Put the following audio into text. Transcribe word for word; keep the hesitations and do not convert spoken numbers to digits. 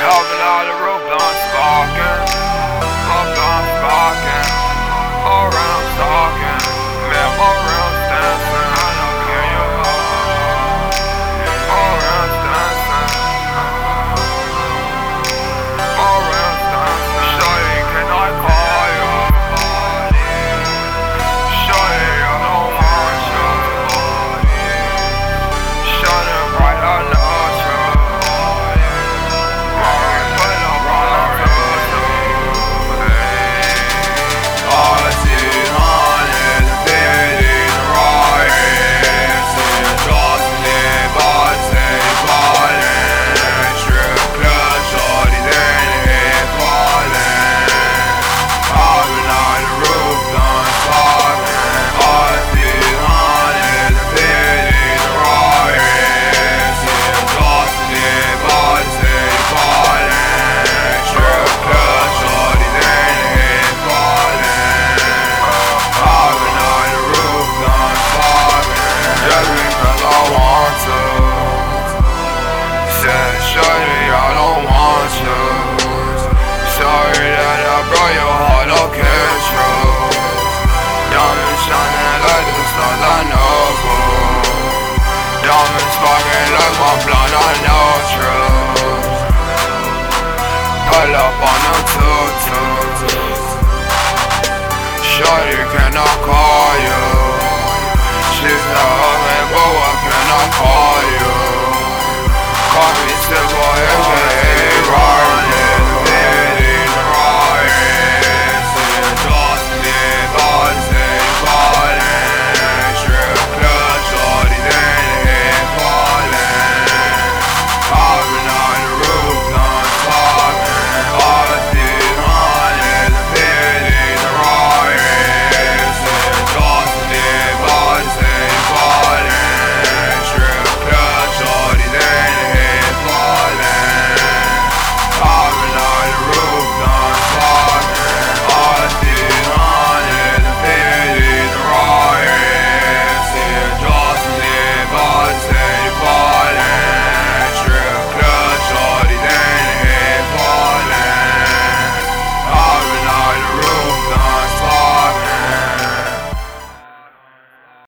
Alvin out the roof, done sparking. Up done sparking. All round stalking. Man, all round dancing. I don't care you all. All round dancing. All round dancing. Shawty, can I call you? Shawty, I don't want you. Shining bright, I know you. Shawty, I don't want you. Sorry that I broke your heart, I'll catch you. Diamonds shining like the stars, I know. Diamonds sparking like my blood, I know true. Pull up on the two-twos. Shawty, can I call you? She's not home, but what can I call you? Call me still boy.